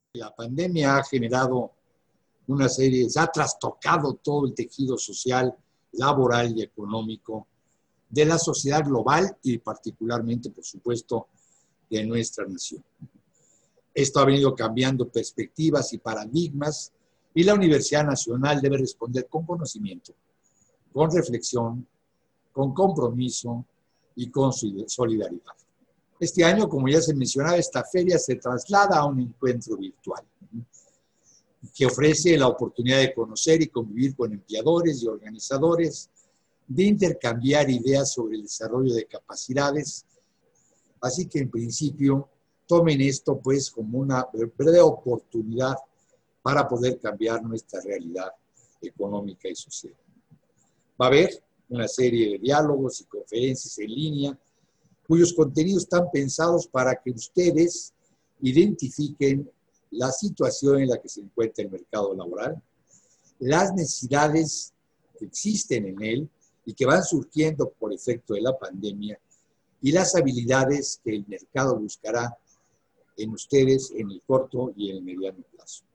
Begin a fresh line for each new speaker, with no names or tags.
La pandemia ha generado una serie, se ha trastocado todo el tejido social, laboral y económico de la sociedad global y particularmente, por supuesto, de nuestra nación. Esto ha venido cambiando perspectivas y paradigmas y la Universidad Nacional debe responder con conocimiento, con reflexión, con compromiso y con solidaridad. Este año, como ya se mencionaba, esta feria se traslada a un encuentro virtual que ofrece la oportunidad de conocer y convivir con empleadores y organizadores, de intercambiar ideas sobre el desarrollo de capacidades. Así que, en principio, tomen esto pues como una breve oportunidad para poder cambiar nuestra realidad económica y social. Va a haber una serie de diálogos y conferencias en línea cuyos contenidos están pensados para que ustedes identifiquen la situación en la que se encuentra el mercado laboral, las necesidades que existen en él y que van surgiendo por efecto de la pandemia y las habilidades que el mercado buscará en ustedes en el corto y en el mediano plazo.